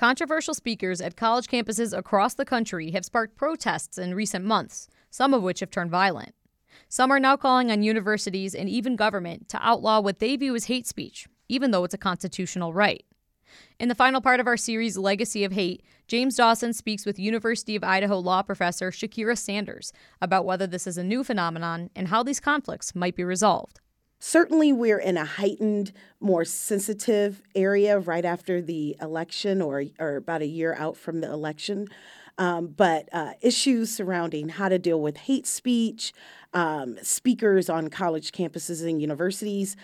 Controversial speakers at college campuses across the country have sparked protests in recent months, some of which have turned violent. Some are now calling on universities and even government to outlaw what they view as hate speech, even though it's a constitutional right. In the final part of our series, Legacy of Hate, James Dawson speaks with University of Idaho law professor Shakira Sanders about whether this is a new phenomenon and how these conflicts might be resolved. Certainly, we're in a heightened, more sensitive area right after the election or about a year out from the election. But issues surrounding how to deal with hate speech, speakers on college campuses and universities,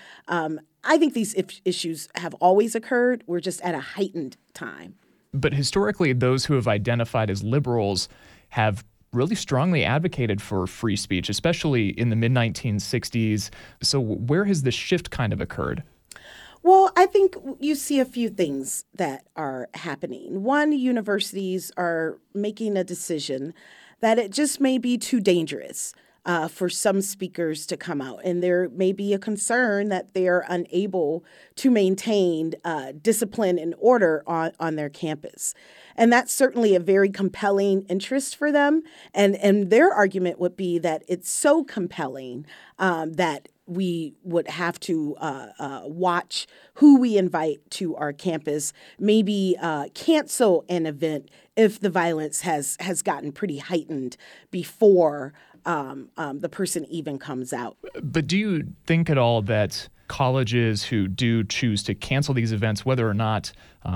I think these issues have always occurred. We're just at a heightened time. But historically, those who have identified as liberals have really strongly advocated for free speech, especially in the mid-1960s. So where has this shift kind of occurred? Well, I think you see a few things that are happening. One, universities are making a decision that it just may be too dangerous for some speakers to come out. And there may be a concern that they are unable to maintain discipline and order on their campus. And that's certainly a very compelling interest for them. And their argument would be that it's so compelling that we would have to watch who we invite to our campus, maybe cancel an event if the violence has gotten pretty heightened before the person even comes out. But do you think at all that colleges who do choose to cancel these events, whether or not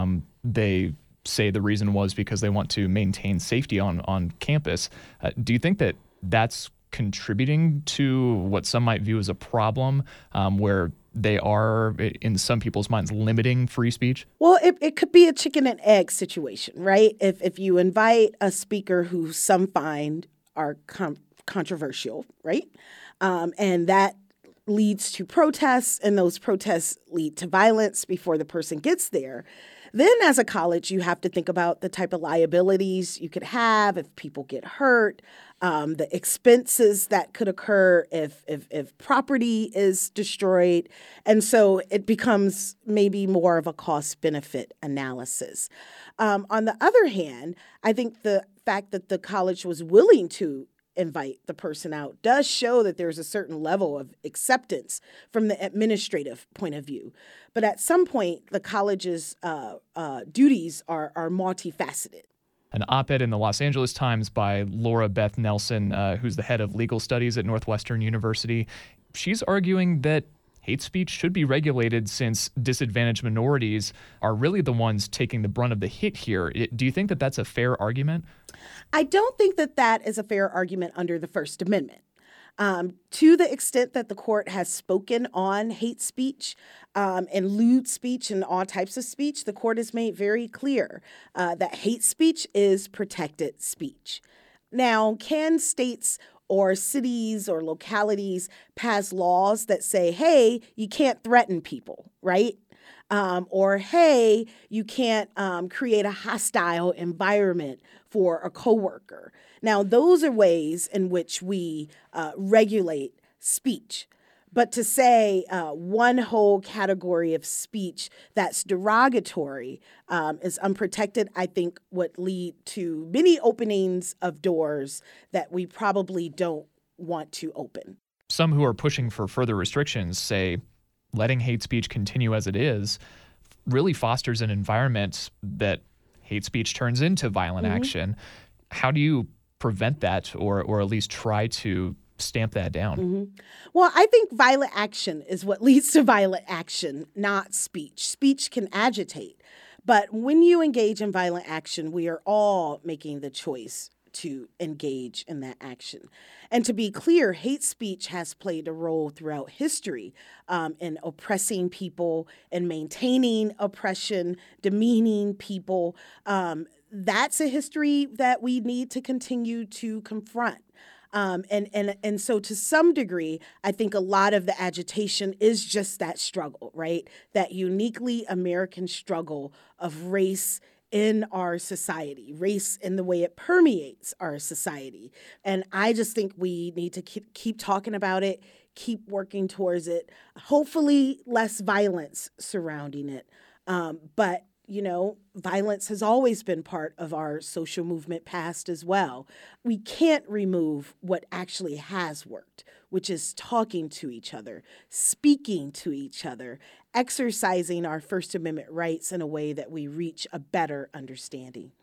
they say the reason was because they want to maintain safety on campus, do you think that that's contributing to what some might view as a problem where they are, in some people's minds, limiting free speech? Well, it could be a chicken and egg situation, right? If you invite a speaker who some find are controversial, right? And that leads to protests, and those protests lead to violence before the person gets there. Then as a college, you have to think about the type of liabilities you could have if people get hurt, the expenses that could occur if property is destroyed. And so it becomes maybe more of a cost-benefit analysis. On the other hand, I think the fact that the college was willing to invite the person out does show that there's a certain level of acceptance from the administrative point of view. But at some point, the college's duties are multifaceted. An op-ed in the Los Angeles Times by Laura Beth Nelson, who's the head of legal studies at Northwestern University. She's arguing that hate speech should be regulated since disadvantaged minorities are really the ones taking the brunt of the hit here. Do you think that that's a fair argument? I don't think that that is a fair argument under the First Amendment. To the extent that the court has spoken on hate speech and lewd speech and all types of speech, the court has made very clear that hate speech is protected speech. Now, can states or cities or localities pass laws that say, hey, you can't threaten people, right? Or, hey, you can't create a hostile environment for a coworker. Now, those are ways in which we regulate speech. But to say one whole category of speech that's derogatory is unprotected, I think would lead to many openings of doors that we probably don't want to open. Some who are pushing for further restrictions say letting hate speech continue as it is really fosters an environment that hate speech turns into violent action. How do you prevent that or at least try to stamp that down? Well, I think violent action is what leads to violent action, not speech. Speech can agitate. But when you engage in violent action, we are all making the choice to engage in that action. And to be clear, hate speech has played a role throughout history in oppressing people and maintaining oppression, demeaning people. That's a history that we need to continue to confront. And so to some degree, I think a lot of the agitation is just that struggle, right? That uniquely American struggle of race in our society, race in the way it permeates our society. And I just think we need to keep talking about it, keep working towards it, hopefully less violence surrounding it. But violence has always been part of our social movement past as well. We can't remove what actually has worked, which is talking to each other, speaking to each other, exercising our First Amendment rights in a way that we reach a better understanding.